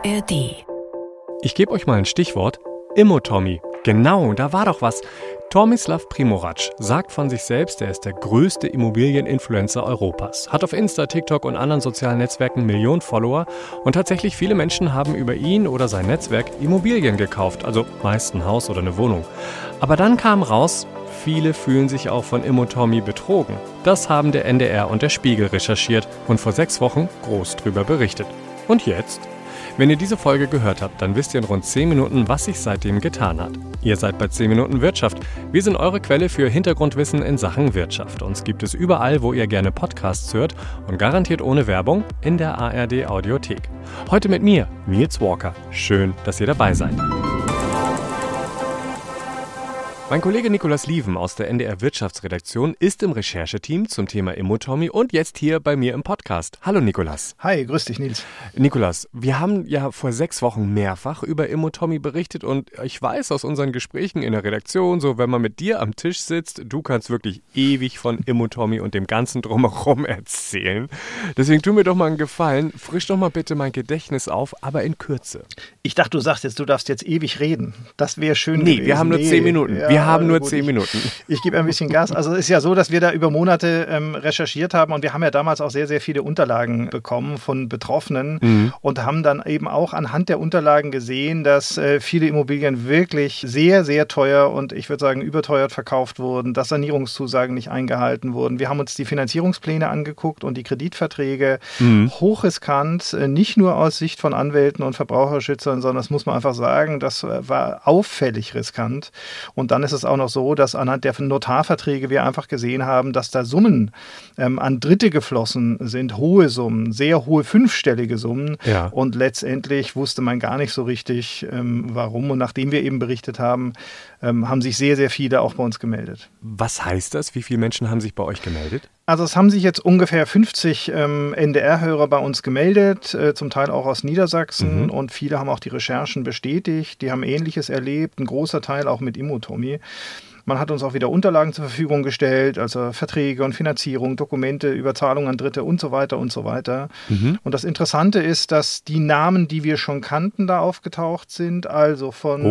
ARD. Ich gebe euch mal ein Stichwort. Immo-Tommy. Genau, da war doch was. Tomislav Primorac sagt von sich selbst, er ist der größte Immobilieninfluencer Europas. Hat auf Insta, TikTok und anderen sozialen Netzwerken Millionen Follower. Und tatsächlich viele Menschen haben über ihn oder sein Netzwerk Immobilien gekauft. Also meist ein Haus oder eine Wohnung. Aber dann kam raus, viele fühlen sich auch von Immo-Tommy betrogen. Das haben der NDR und der Spiegel recherchiert und vor 6 Wochen groß drüber berichtet. Und jetzt? Wenn ihr diese Folge gehört habt, dann wisst ihr in rund 10 Minuten, was sich seitdem getan hat. Ihr seid bei 10 Minuten Wirtschaft. Wir sind eure Quelle für Hintergrundwissen in Sachen Wirtschaft. Uns gibt es überall, wo ihr gerne Podcasts hört und garantiert ohne Werbung in der ARD Audiothek. Heute mit mir, Nils Walker. Schön, dass ihr dabei seid. Mein Kollege Nikolaus Lieven aus der NDR Wirtschaftsredaktion ist im Rechercheteam zum Thema Immo-Tommy und jetzt hier bei mir im Podcast. Hallo Nikolaus. Hi, grüß dich Nils. Nikolaus, wir haben ja vor 6 Wochen mehrfach über Immo-Tommy berichtet und ich weiß aus unseren Gesprächen in der Redaktion, so wenn man mit dir am Tisch sitzt, du kannst wirklich ewig von Immo-Tommy und dem ganzen Drumherum erzählen. Deswegen tu mir doch mal einen Gefallen, frisch doch mal bitte mein Gedächtnis auf, aber in Kürze. Ich dachte, du sagst jetzt, du darfst jetzt ewig reden. Das wäre schön gewesen. Wir haben nur 10 Minuten. Ja, wir haben nur 10 Minuten. Ich gebe ein bisschen Gas. Also es ist ja so, dass wir da über Monate recherchiert haben und wir haben ja damals auch sehr, sehr viele Unterlagen bekommen von Betroffenen und haben dann eben auch anhand der Unterlagen gesehen, dass viele Immobilien wirklich sehr, sehr teuer und ich würde sagen überteuert verkauft wurden, dass Sanierungszusagen nicht eingehalten wurden. Wir haben uns die Finanzierungspläne angeguckt und die Kreditverträge hochriskant, nicht nur aus Sicht von Anwälten und Verbraucherschützern, sondern das muss man einfach sagen, das war auffällig riskant. Und dann ist es auch noch so, dass anhand der Notarverträge wir einfach gesehen haben, dass da Summen an Dritte geflossen sind, hohe Summen, sehr hohe 5-stellige Summen. Ja. Und letztendlich wusste man gar nicht so richtig, warum. Und nachdem wir eben berichtet haben, haben sich sehr, sehr viele auch bei uns gemeldet. Was heißt das? Wie viele Menschen haben sich bei euch gemeldet? Also es haben sich jetzt ungefähr 50 NDR-Hörer bei uns gemeldet, zum Teil auch aus Niedersachsen und viele haben auch die Recherchen bestätigt, die haben Ähnliches erlebt, ein großer Teil auch mit Immo-Tommy. Man hat uns auch wieder Unterlagen zur Verfügung gestellt, also Verträge und Finanzierung, Dokumente über Zahlungen an Dritte und so weiter und so weiter. Und das Interessante ist, dass die Namen, die wir schon kannten, da aufgetaucht sind, also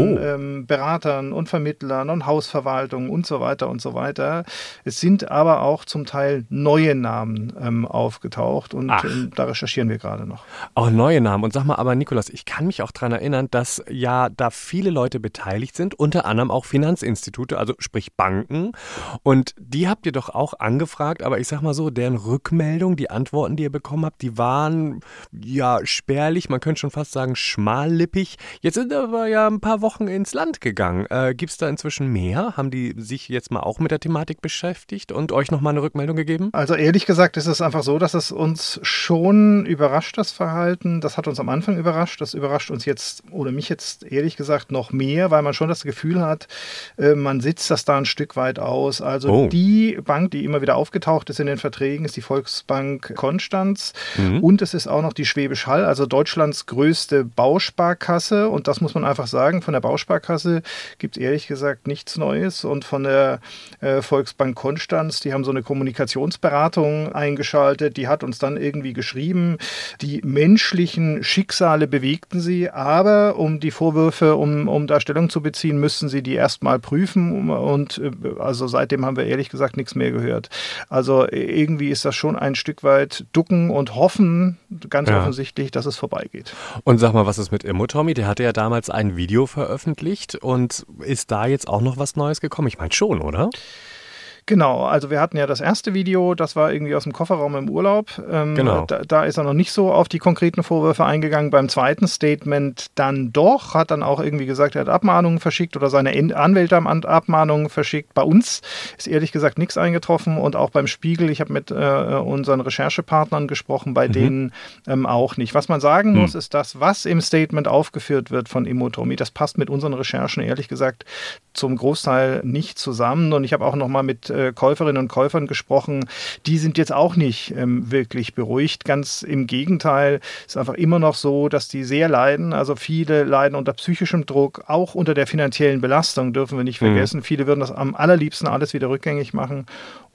von Beratern und Vermittlern und Hausverwaltungen und so weiter und so weiter. Es sind aber auch zum Teil neue Namen aufgetaucht und da recherchieren wir gerade noch. Auch neue Namen. Und sag mal, aber Nikolaus, ich kann mich auch daran erinnern, dass ja da viele Leute beteiligt sind, unter anderem auch Finanzinstitute, also sprich Banken. Und die habt ihr doch auch angefragt, aber ich sag mal so, deren Rückmeldung, die Antworten, die ihr bekommen habt, die waren ja spärlich, man könnte schon fast sagen schmallippig. Jetzt sind aber ja ein paar Wochen ins Land gegangen. Gibt es da inzwischen mehr? Haben die sich jetzt mal auch mit der Thematik beschäftigt und euch nochmal eine Rückmeldung gegeben? Also ehrlich gesagt ist es einfach so, dass es uns schon überrascht, das Verhalten. Das hat uns am Anfang überrascht. Das überrascht uns jetzt oder mich jetzt ehrlich gesagt noch mehr, weil man schon das Gefühl hat, man sitzt das da ein Stück weit aus. Also die Bank, die immer wieder aufgetaucht ist in den Verträgen, ist die Volksbank Konstanz und es ist auch noch die Schwäbisch Hall, also Deutschlands größte Bausparkasse und das muss man einfach sagen, von der Bausparkasse gibt es ehrlich gesagt nichts Neues und von der Volksbank Konstanz, die haben so eine Kommunikationsberatung eingeschaltet, die hat uns dann irgendwie geschrieben, die menschlichen Schicksale bewegten sie, aber um die Vorwürfe, um da Stellung zu beziehen, müssten sie die erstmal prüfen und also seitdem haben wir ehrlich gesagt nichts mehr gehört. Also irgendwie ist das schon ein Stück weit ducken und hoffen, ganz offensichtlich, dass es vorbeigeht. Und sag mal, was ist mit Immo-Tommy? Der hatte ja damals ein Video veröffentlicht und ist da jetzt auch noch was Neues gekommen? Ich meine schon, oder? Genau, also wir hatten ja das erste Video, das war irgendwie aus dem Kofferraum im Urlaub. Genau. Da ist er noch nicht so auf die konkreten Vorwürfe eingegangen. Beim zweiten Statement dann doch, hat dann auch irgendwie gesagt, er hat Abmahnungen verschickt oder seine Anwälte haben Abmahnungen verschickt. Bei uns ist ehrlich gesagt nichts eingetroffen und auch beim Spiegel, ich habe mit unseren Recherchepartnern gesprochen, bei denen auch nicht. Was man sagen muss, ist das, was im Statement aufgeführt wird von Immo-Tommy, das passt mit unseren Recherchen ehrlich gesagt zum Großteil nicht zusammen und ich habe auch noch mal mit Käuferinnen und Käufern gesprochen, die sind jetzt auch nicht wirklich beruhigt. Ganz im Gegenteil, es ist einfach immer noch so, dass die sehr leiden. Also viele leiden unter psychischem Druck, auch unter der finanziellen Belastung, dürfen wir nicht vergessen. Viele würden das am allerliebsten alles wieder rückgängig machen.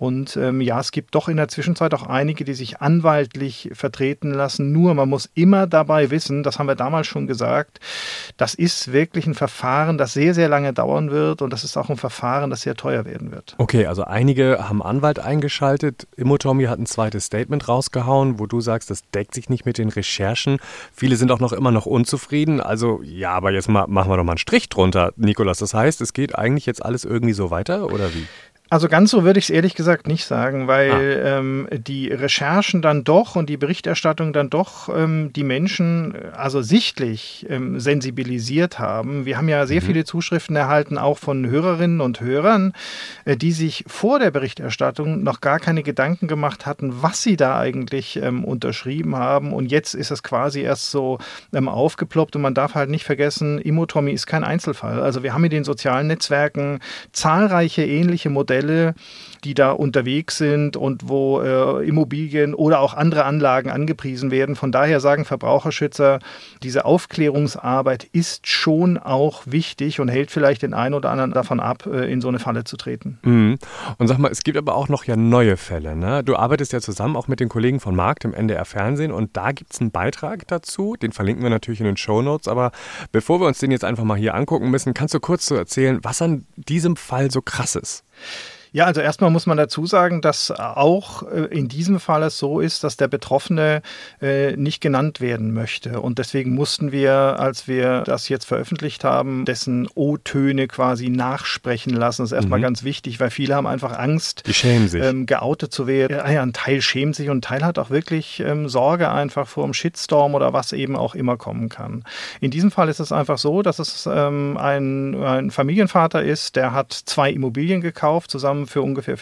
Und ja, es gibt doch in der Zwischenzeit auch einige, die sich anwaltlich vertreten lassen. Nur man muss immer dabei wissen, das haben wir damals schon gesagt, das ist wirklich ein Verfahren, das sehr, sehr lange dauern wird und das ist auch ein Verfahren, das sehr teuer werden wird. Okay, also einige haben Anwalt eingeschaltet. Immotommy hat ein zweites Statement rausgehauen, wo du sagst, das deckt sich nicht mit den Recherchen. Viele sind auch immer noch unzufrieden. Also ja, aber jetzt machen wir doch mal einen Strich drunter, Nikolas. Das heißt, es geht eigentlich jetzt alles irgendwie so weiter oder wie? Also ganz so würde ich es ehrlich gesagt nicht sagen, weil die Recherchen dann doch und die Berichterstattung dann doch die Menschen also sichtlich sensibilisiert haben. Wir haben ja sehr viele Zuschriften erhalten, auch von Hörerinnen und Hörern, die sich vor der Berichterstattung noch gar keine Gedanken gemacht hatten, was sie da eigentlich unterschrieben haben. Und jetzt ist es quasi erst so aufgeploppt und man darf halt nicht vergessen, Immotommy ist kein Einzelfall. Also wir haben in den sozialen Netzwerken zahlreiche ähnliche Modelle, die da unterwegs sind und wo Immobilien oder auch andere Anlagen angepriesen werden. Von daher sagen Verbraucherschützer, diese Aufklärungsarbeit ist schon auch wichtig und hält vielleicht den einen oder anderen davon ab, in so eine Falle zu treten. Mhm. Und sag mal, es gibt aber auch noch ja neue Fälle, ne? Du arbeitest ja zusammen auch mit den Kollegen von Markt im NDR Fernsehen und da gibt es einen Beitrag dazu, den verlinken wir natürlich in den Shownotes, aber bevor wir uns den jetzt einfach mal hier angucken müssen, kannst du kurz so erzählen, was an diesem Fall so krass ist? Ja, also erstmal muss man dazu sagen, dass auch in diesem Fall es so ist, dass der Betroffene nicht genannt werden möchte. Und deswegen mussten wir, als wir das jetzt veröffentlicht haben, dessen O-Töne quasi nachsprechen lassen. Das ist erstmal ganz wichtig, weil viele haben einfach Angst, die schämen sich. Geoutet zu werden. Ja, ein Teil schämt sich und ein Teil hat auch wirklich Sorge einfach vor einem Shitstorm oder was eben auch immer kommen kann. In diesem Fall ist es einfach so, dass es ein Familienvater ist, der hat 2 Immobilien gekauft, zusammen für ungefähr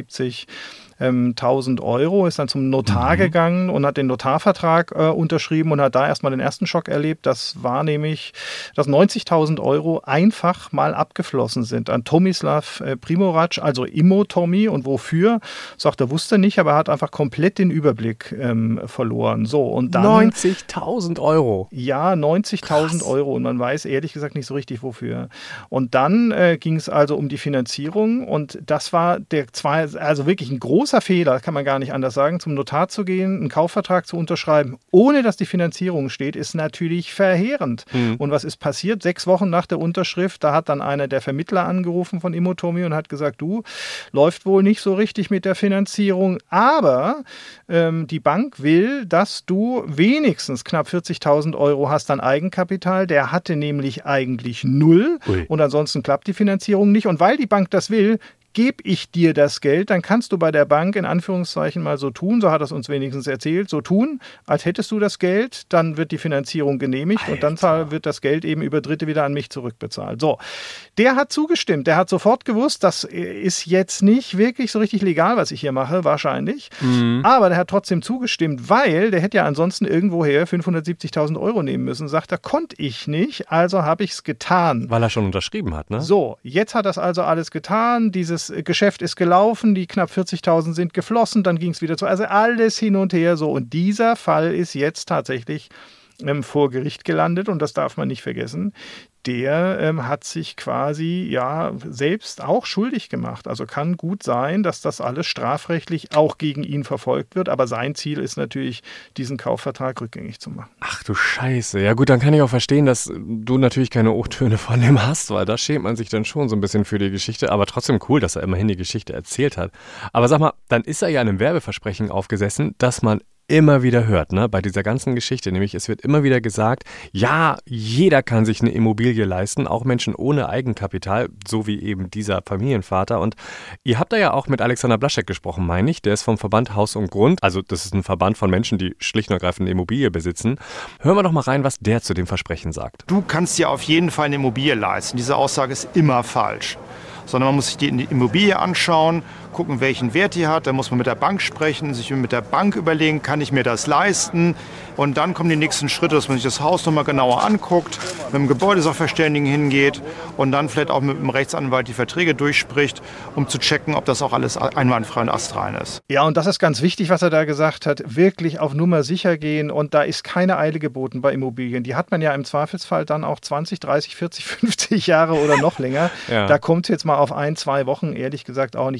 570.000 Euro, ist dann zum Notar gegangen und hat den Notarvertrag unterschrieben und hat da erstmal den ersten Schock erlebt. Das war nämlich, dass 90.000 Euro einfach mal abgeflossen sind an Tomislav Primorac, also Immotommy. Und wofür? Sagt er, wusste nicht, aber er hat einfach komplett den Überblick verloren. So, und dann 90.000 Euro? Ja, 90.000 Euro und man weiß ehrlich gesagt nicht so richtig wofür. Und dann ging es also um die Finanzierung und das war also wirklich ein großer Fehler, kann man gar nicht anders sagen, zum Notar zu gehen, einen Kaufvertrag zu unterschreiben, ohne dass die Finanzierung steht, ist natürlich verheerend. Und was ist passiert? 6 Wochen nach der Unterschrift, da hat dann einer der Vermittler angerufen von Immotommy und hat gesagt, du, läuft wohl nicht so richtig mit der Finanzierung, aber die Bank will, dass du wenigstens knapp 40.000 Euro hast an Eigenkapital. Der hatte nämlich eigentlich 0 und ansonsten klappt die Finanzierung nicht. Und weil die Bank das will, gebe ich dir das Geld, dann kannst du bei der Bank in Anführungszeichen mal so tun, so hat er es uns wenigstens erzählt, so tun, als hättest du das Geld, dann wird die Finanzierung genehmigt und dann wird das Geld eben über Dritte wieder an mich zurückbezahlt. So, der hat zugestimmt, der hat sofort gewusst, das ist jetzt nicht wirklich so richtig legal, was ich hier mache, wahrscheinlich, aber der hat trotzdem zugestimmt, weil der hätte ja ansonsten irgendwoher 570.000 Euro nehmen müssen, sagt er, konnte ich nicht, also habe ich es getan. Weil er schon unterschrieben hat, ne? So, jetzt hat das also alles getan, dieses Geschäft ist gelaufen, die knapp 40.000 sind geflossen, dann ging es wieder zu, also alles hin und her so. Und dieser Fall ist jetzt tatsächlich vor Gericht gelandet und das darf man nicht vergessen. Der hat sich quasi ja selbst auch schuldig gemacht. Also kann gut sein, dass das alles strafrechtlich auch gegen ihn verfolgt wird. Aber sein Ziel ist natürlich, diesen Kaufvertrag rückgängig zu machen. Ach du Scheiße. Ja gut, dann kann ich auch verstehen, dass du natürlich keine O-Töne von dem hast, weil da schämt man sich dann schon so ein bisschen für die Geschichte. Aber trotzdem cool, dass er immerhin die Geschichte erzählt hat. Aber sag mal, dann ist er ja einem Werbeversprechen aufgesessen, dass man immer wieder hört, ne, bei dieser ganzen Geschichte, nämlich es wird immer wieder gesagt, ja, jeder kann sich eine Immobilie leisten, auch Menschen ohne Eigenkapital, so wie eben dieser Familienvater. Und ihr habt da ja auch mit Alexander Blaschek gesprochen, meine ich, der ist vom Verband Haus und Grund, also das ist ein Verband von Menschen, die schlicht und ergreifend eine Immobilie besitzen. Hören wir doch mal rein, was der zu dem Versprechen sagt. Du kannst dir auf jeden Fall eine Immobilie leisten. Diese Aussage ist immer falsch. Sondern man muss sich die Immobilie anschauen, gucken, welchen Wert die hat. Dann muss man mit der Bank sprechen, sich mit der Bank überlegen, kann ich mir das leisten? Und dann kommen die nächsten Schritte, dass man sich das Haus nochmal genauer anguckt, mit dem Gebäudesachverständigen hingeht und dann vielleicht auch mit dem Rechtsanwalt die Verträge durchspricht, um zu checken, ob das auch alles einwandfrei und astrein ist. Ja, und das ist ganz wichtig, was er da gesagt hat, wirklich auf Nummer sicher gehen und da ist keine Eile geboten bei Immobilien. Die hat man ja im Zweifelsfall dann auch 20, 30, 40, 50 Jahre oder noch länger. Ja. Da kommt es jetzt mal auf 1, 2 Wochen ehrlich gesagt auch nicht an. Und wenn wir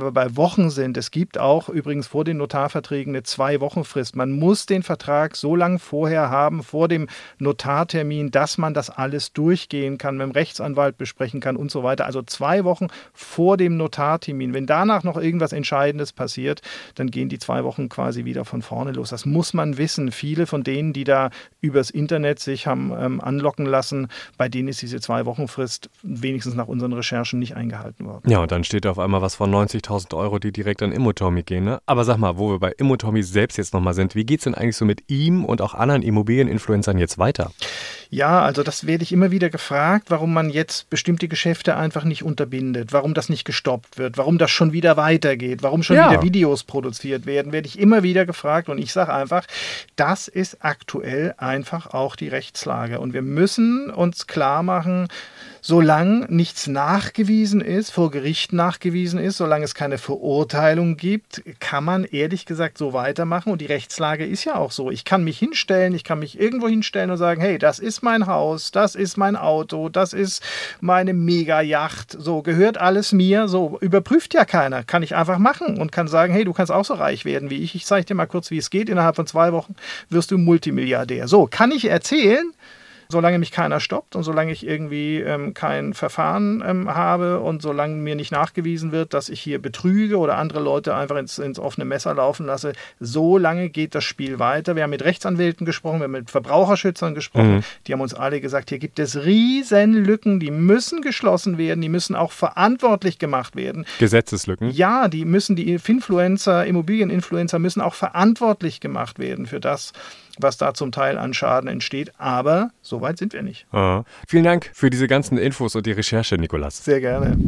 wir bei Wochen sind, es gibt auch übrigens vor den Notarverträgen eine 2-Wochen-Frist. Man muss den Vertrag so lange vorher haben, vor dem Notartermin, dass man das alles durchgehen kann, mit dem Rechtsanwalt besprechen kann und so weiter. Also 2 Wochen vor dem Notartermin. Wenn danach noch irgendwas Entscheidendes passiert, dann gehen die 2 Wochen quasi wieder von vorne los. Das muss man wissen. Viele von denen, die da übers Internet sich haben anlocken lassen, bei denen ist diese 2-Wochen-Frist wenigstens nach unseren Recherchen nicht eingehalten worden. Ja, und dann steht da auf einmal was von 90.000 €, die direkt an Immotommy gehen. Ne? Aber sag mal, wo wir bei Immotommy selbst jetzt nochmal sind, wie geht's denn eigentlich so mit ihm und auch anderen Immobilieninfluencern jetzt weiter? Ja, also das werde ich immer wieder gefragt, warum man jetzt bestimmte Geschäfte einfach nicht unterbindet, warum das nicht gestoppt wird, warum das schon wieder weitergeht, warum schon wieder Videos produziert werden, werde ich immer wieder gefragt. Und ich sage einfach, das ist aktuell einfach auch die Rechtslage. Und wir müssen uns klar machen, solange nichts nachgewiesen ist, vor Gericht nachgewiesen ist, solange es keine Verurteilung gibt, kann man ehrlich gesagt so weitermachen. Und die Rechtslage ist ja auch so. Ich kann mich hinstellen, ich kann mich irgendwo hinstellen und sagen, hey, das ist mein Haus, das ist mein Auto, das ist meine Mega-Yacht, so gehört alles mir, so überprüft ja keiner, kann ich einfach machen und kann sagen, hey, du kannst auch so reich werden wie ich zeige dir mal kurz, wie es geht, innerhalb von 2 Wochen wirst du Multimilliardär. So, kann ich erzählen, solange mich keiner stoppt und solange ich irgendwie kein Verfahren habe und solange mir nicht nachgewiesen wird, dass ich hier betrüge oder andere Leute einfach ins offene Messer laufen lasse, so lange geht das Spiel weiter. Wir haben mit Rechtsanwälten gesprochen, wir haben mit Verbraucherschützern gesprochen, die haben uns alle gesagt, hier gibt es riesen Lücken, die müssen geschlossen werden, die müssen auch verantwortlich gemacht werden. Gesetzeslücken? Ja, die Influencer, Immobilieninfluencer müssen auch verantwortlich gemacht werden für das, was da zum Teil an Schaden entsteht. Aber so weit sind wir nicht. Vielen Dank für diese ganzen Infos und die Recherche, Nikolas. Sehr gerne.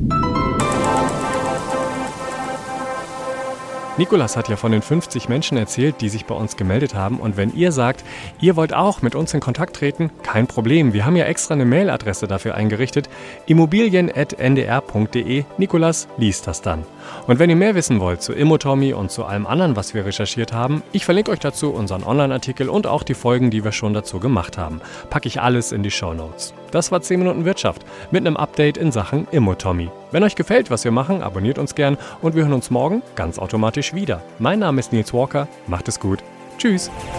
Nikolas hat ja von den 50 Menschen erzählt, die sich bei uns gemeldet haben. Und wenn ihr sagt, ihr wollt auch mit uns in Kontakt treten, kein Problem. Wir haben ja extra eine Mailadresse dafür eingerichtet. immobilien@ndr.de. Nikolas liest das dann. Und wenn ihr mehr wissen wollt zu Immotommy und zu allem anderen, was wir recherchiert haben, ich verlinke euch dazu unseren Online-Artikel und auch die Folgen, die wir schon dazu gemacht haben. Packe ich alles in die Shownotes. Das war 10 Minuten Wirtschaft mit einem Update in Sachen Immotommy. Wenn euch gefällt, was wir machen, abonniert uns gern und wir hören uns morgen ganz automatisch wieder. Mein Name ist Nils Walker. Macht es gut. Tschüss.